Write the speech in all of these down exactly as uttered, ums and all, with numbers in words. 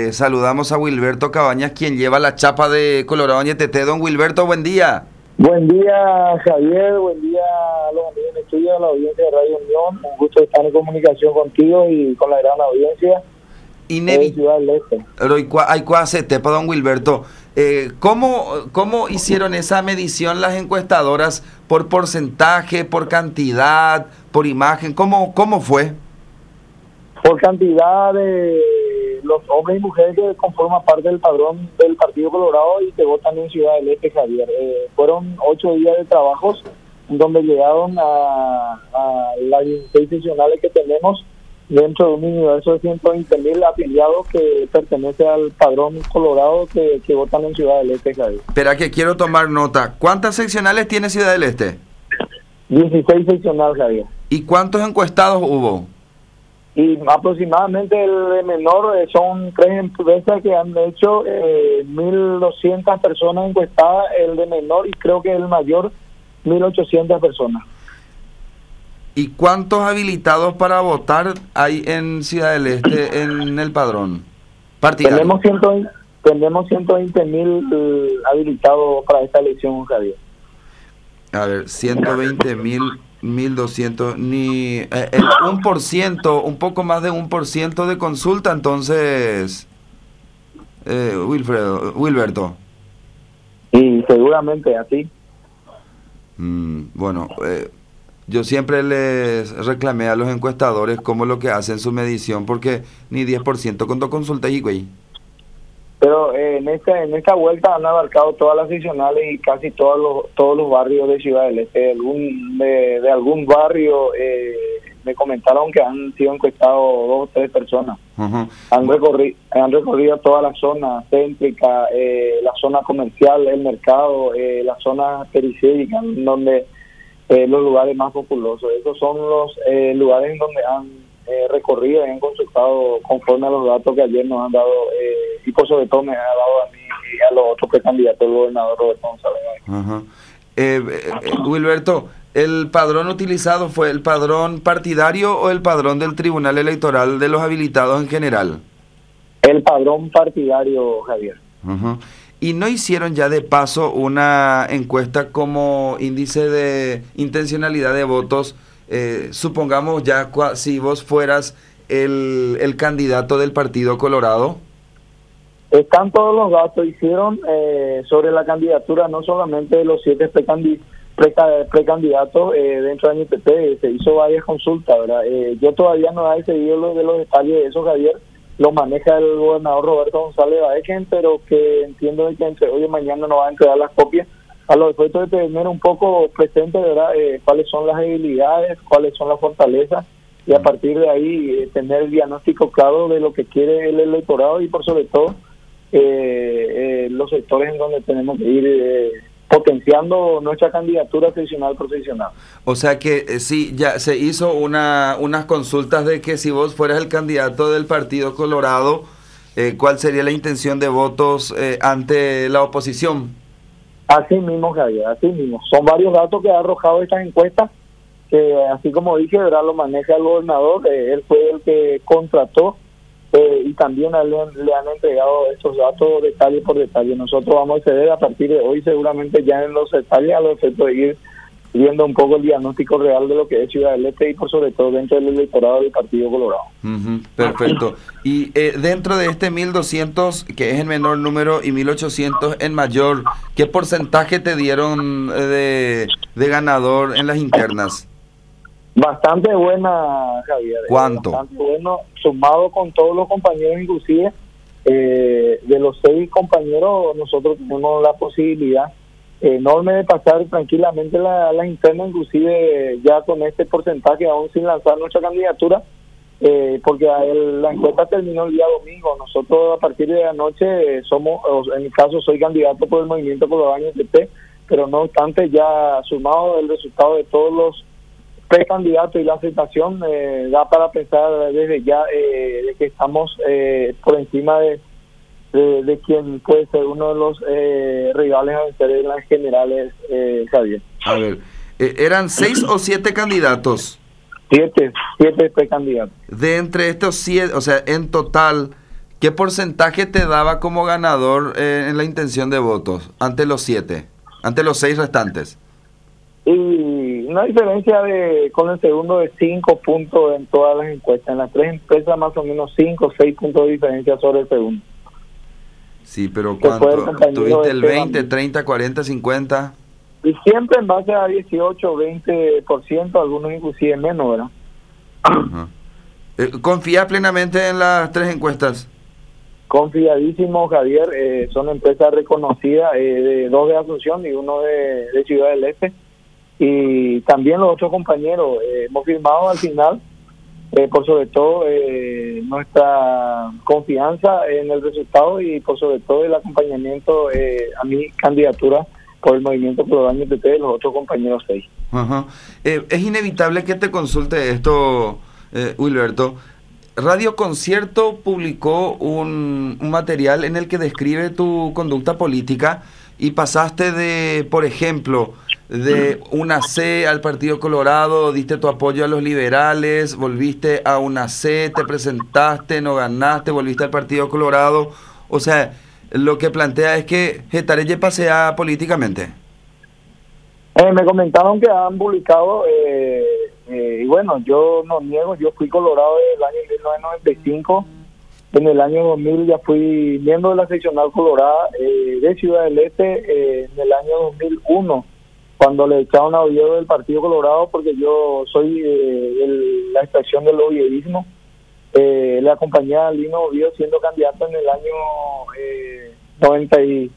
Eh, saludamos a Wilberto Cabañas, quien lleva la chapa de Colorado Ñeteté. Don Wilberto, buen día. Buen día, Javier. Buen día a los amigos en estudio, a la audiencia de Radio Unión. Un gusto estar en comunicación contigo y con la gran audiencia Inevi- de Ciudad del Este. Hay cuacete para don Wilberto. Eh, ¿cómo, ¿Cómo hicieron esa medición las encuestadoras? ¿Por porcentaje, por cantidad, por imagen? ¿Cómo, cómo fue? Por cantidad de los hombres y mujeres que conforman parte del padrón del Partido Colorado y que votan en Ciudad del Este, Javier. Eh, fueron ocho días de trabajos donde llegaron a, a las dieciséis seccionales que tenemos dentro de un universo de ciento veinte mil afiliados que pertenece al padrón Colorado que, que votan en Ciudad del Este, Javier. Espera que quiero tomar nota. ¿Cuántas seccionales tiene Ciudad del Este? dieciséis seccionales, Javier. ¿Y cuántos encuestados hubo? Y aproximadamente el de menor eh, son tres empresas que han hecho eh, mil doscientas personas encuestadas, el de menor, y creo que el mayor mil ochocientas personas. ¿Y cuántos habilitados para votar hay en Ciudad del Este en el padrón partidario? Tenemos ciento veinte, tenemos ciento veinte mil eh, habilitados para esta elección, Javier. A ver, ciento veinte mil, mil doscientos, ni eh, el un por ciento, un poco más de un por ciento de consulta, entonces, eh, Wilfredo, Wilberto. Y seguramente así. Mm, bueno, eh, yo siempre les reclamé a los encuestadores cómo lo que hacen su medición, porque ni diez por ciento cuando consulta y güey. Pero eh, en esta en esta vuelta han abarcado todas las seccionales y casi todos los todos los barrios de Ciudad del Este. De algún, de, de algún barrio eh, me comentaron que han sido encuestados dos o tres personas. Uh-huh. Han recorrido han recorrido toda la zona céntrica, eh, la zona comercial, el mercado, eh, la zona periférica, donde eh, los lugares más populosos. Esos son los eh, lugares en donde han Eh, recorrido y han consultado conforme a los datos que ayer nos han dado eh, y por sobre todo me ha dado a mí y a los otros precandidatos, el gobernador Roberto González. Uh-huh. eh, eh, Wilberto, ¿el padrón utilizado fue el padrón partidario o el padrón del Tribunal Electoral de los habilitados en general? El padrón partidario, Javier. Uh-huh. ¿Y no hicieron ya de paso una encuesta como índice de intencionalidad de votos? Eh, supongamos ya cua, si vos fueras el, el candidato del Partido Colorado. Están todos los datos, hicieron eh, sobre la candidatura, no solamente de los siete precandi, preca, precandidatos eh, dentro de N P P, se hizo varias consultas, ¿verdad? Eh, yo todavía no he seguido los de los detalles de eso, Javier, lo maneja el gobernador Roberto González Baechen, pero que entiendo que entre hoy y mañana nos va a entregar las copias a los efectos de tener un poco presente, ¿verdad? Eh, cuáles son las debilidades, cuáles son las fortalezas, y a partir de ahí eh, tener el diagnóstico claro de lo que quiere el electorado y por sobre todo eh, eh, los sectores en donde tenemos que ir eh, potenciando nuestra candidatura seccional profesional. O sea que eh, sí, ya se hizo una unas consultas de que si vos fueras el candidato del Partido Colorado, eh, ¿cuál sería la intención de votos eh, ante la oposición? Así mismo, Javier, así mismo. Son varios datos que ha arrojado estas encuestas, que así como dije, ¿verdad? Lo maneja el gobernador, eh, él fue el que contrató eh, y también a él le, le han entregado estos datos detalle por detalle. Nosotros vamos a acceder a partir de hoy seguramente ya en los detalles a los efectos de ir viendo un poco el diagnóstico real de lo que es Ciudad del Este y por sobre todo dentro del electorado del Partido Colorado. Uh-huh, perfecto. Y eh, dentro de este mil doscientos, que es el menor número, y mil ochocientos en mayor, ¿qué porcentaje te dieron de, de ganador en las internas? Bastante buena, Javier. ¿Cuánto? Bastante bueno, sumado con todos los compañeros, inclusive eh, de los seis compañeros, nosotros tenemos la posibilidad enorme de pasar tranquilamente la, la interna, inclusive ya con este porcentaje, aún sin lanzar nuestra candidatura, eh, porque el, la encuesta terminó el día domingo. Nosotros a partir de anoche eh, somos, en mi caso soy candidato por el Movimiento Colorado N P P, pero no obstante ya sumado el resultado de todos los precandidatos y la aceptación, eh, da para pensar desde ya eh, de que estamos eh, por encima de De, de quien puede ser uno de los eh, rivales a vencer en las generales, eh, Javier. A ver, eh, ¿eran seis o siete candidatos? Siete, siete precandidatos. De entre estos siete, o sea, en total, ¿Qué porcentaje te daba como ganador eh, en la intención de votos ante los siete, ante los seis restantes? Y una diferencia de con el segundo de cinco puntos en todas las encuestas. En las tres empresas más o menos cinco o seis puntos de diferencia sobre el segundo. Sí, pero ¿cuánto? ¿Tuviste el veinte, treinta, cuarenta, cincuenta? Y siempre en base a dieciocho, veinte por ciento, algunos inclusive menos, ¿verdad? Uh-huh. eh, ¿Confías plenamente en las tres encuestas? Confiadísimo, Javier. Eh, son empresas reconocidas, eh, de, dos de Asunción y uno de, de Ciudad del Este. Y también los otros compañeros eh, hemos firmado al final, eh, por sobre todo eh, nuestra confianza en el resultado y por sobre todo el acompañamiento eh, a mi candidatura por el Movimiento Colorado P P de los otros compañeros seis. Uh-huh. eh, es inevitable que te consulte esto, eh, Wilberto. Radio Concierto publicó un, un material en el que describe tu conducta política y pasaste de, por ejemplo, de una C al Partido Colorado, diste tu apoyo a los liberales, volviste a una C, te presentaste, no ganaste, volviste al Partido Colorado. O sea, lo que plantea es que Getarelle pasea políticamente. Eh, me comentaron que han publicado, eh, eh, y bueno, yo no niego, yo fui colorado desde el año mil novecientos noventa y cinco. En el año dos mil ya fui miembro de la seccional colorada eh, de Ciudad del Este, eh, en el año dos mil uno, cuando le echaron a Oviedo del Partido Colorado, porque yo soy eh, el, la extracción del ovievismo. Eh, le acompañé a Lino Oviedo siendo candidato en el año eh, noventa y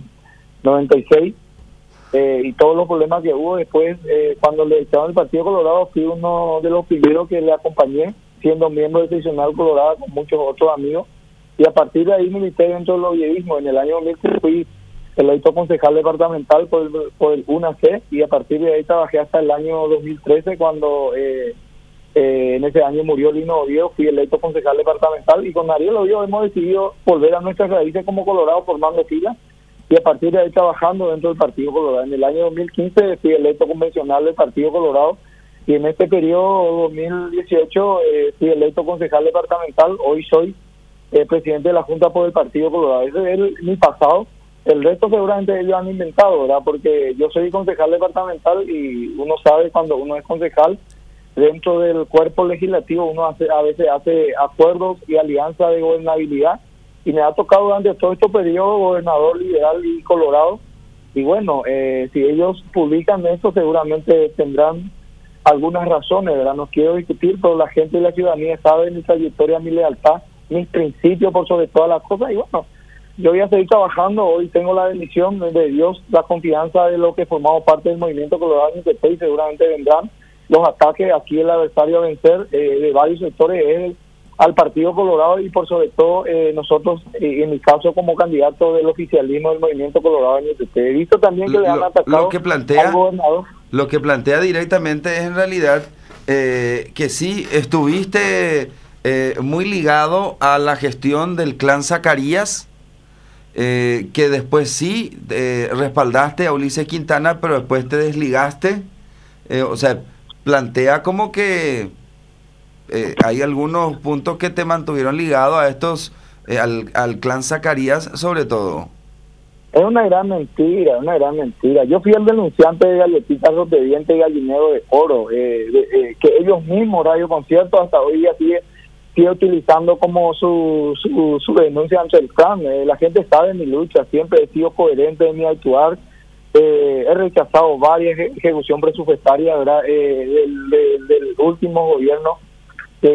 seis, eh, y todos los problemas que hubo después, eh, cuando le echaron el Partido Colorado, fui uno de los primeros que le acompañé, siendo miembro del seccional colorado con muchos otros amigos, y a partir de ahí milité dentro del ovievismo. En el año dos mil fui electo concejal departamental por el, por el U N A C, y a partir de ahí trabajé hasta el año dos mil trece, cuando eh, eh, en ese año murió Lino Oviedo, fui electo concejal departamental, y con Ariel Oviedo hemos decidido volver a nuestras raíces como Colorado, formando filas, y a partir de ahí trabajando dentro del Partido Colorado. En el año dos mil quince fui electo convencional del Partido Colorado, y en este periodo dos mil dieciocho eh, fui electo concejal departamental. Hoy soy eh, presidente de la Junta por el Partido Colorado. Ese es el, mi pasado. El resto seguramente ellos han inventado, ¿verdad? Porque yo soy concejal departamental, y uno sabe cuando uno es concejal, dentro del cuerpo legislativo uno hace, a veces hace acuerdos y alianzas de gobernabilidad, y me ha tocado durante todo este periodo gobernador liberal y colorado. Y bueno, eh, si ellos publican eso, seguramente tendrán algunas razones, ¿verdad? No quiero discutir, pero la gente y la ciudadanía sabe mi trayectoria, mi lealtad, mis principios por sobre todas las cosas. Y bueno, yo voy a seguir trabajando. Hoy tengo la bendición de Dios, la confianza de lo que formamos parte del Movimiento Colorado P P, y seguramente vendrán los ataques. Aquí el adversario a vencer eh, de varios sectores es el, al Partido Colorado, y por sobre todo eh, nosotros, eh, en mi caso como candidato del oficialismo del Movimiento Colorado P P. He visto también que lo, le han atacado lo que plantea, al gobernador. Lo que plantea directamente es en realidad eh, que sí estuviste eh, muy ligado a la gestión del clan Zacarías, eh, que después sí eh, respaldaste a Ulises Quintana, pero después te desligaste. Eh, o sea, plantea como que eh, hay algunos puntos que te mantuvieron ligado a estos, eh, al, al clan Zacarías sobre todo. Es una gran mentira, una gran mentira. Yo fui el denunciante de galletitas de diente y gallinero de oro, eh, de, eh, que ellos mismos, Radio Concierto, hasta hoy día sigue, sigue utilizando como su, su, su denuncia ante el clan. Eh, la gente sabe mi lucha, siempre he sido coherente en mi actuar. Eh, he rechazado varias ejecución presupuestaria, ¿verdad? Eh, del, del, del último gobierno que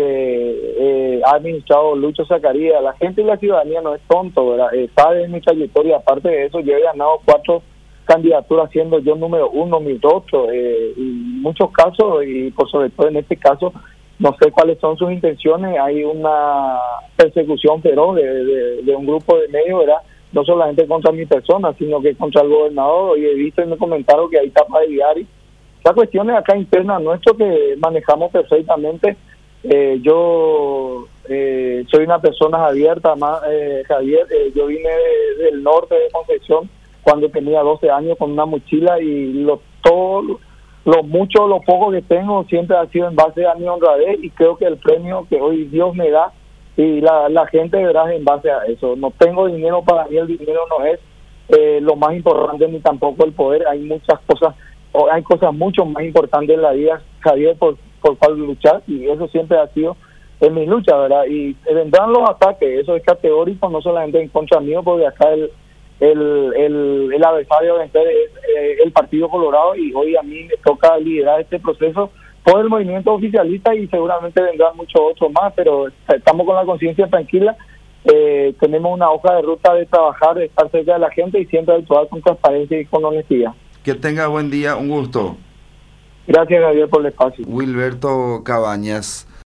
eh, ha administrado Lucho Zacarías. La gente y la ciudadanía no es tonto, ¿verdad? Eh, sabe mi trayectoria. Aparte de eso, yo he ganado cuatro candidaturas siendo yo número uno, mi otro, eh, en muchos casos, y por sobre todo en este caso, no sé cuáles son sus intenciones. Hay una persecución feroz de, de, de un grupo de medios, ¿verdad? No solamente contra mi persona, sino que contra el gobernador. Y he visto y me comentaron que hay tapas de diario. Las cuestiones acá internas nuestro que manejamos perfectamente. Eh, yo eh, soy una persona abierta, más, eh, Javier. Eh, yo vine de, del norte de Concepción cuando tenía doce años con una mochila, y lo todo, lo mucho, lo poco que tengo siempre ha sido en base a mi honradez, y creo que el premio que hoy Dios me da y la, la gente verá en base a eso. No tengo dinero, para mí el dinero no es eh, lo más importante, ni tampoco el poder. Hay muchas cosas, o hay cosas mucho más importantes en la vida, Javier, por, por cual luchar, y eso siempre ha sido en mi lucha, ¿verdad? Y vendrán los ataques, eso es categórico, no solamente en contra mío, porque acá el el, el, el adversario a vencer es eh, el Partido Colorado, y hoy a mí me toca liderar este proceso por el movimiento oficialista, y seguramente vendrán muchos otros más, pero estamos con la conciencia tranquila. Eh, tenemos una hoja de ruta de trabajar, de estar cerca de la gente y siempre actuar con transparencia y con honestidad. Que tenga buen día, un gusto. Gracias, Javier, por el espacio. Wilberto Cabañas.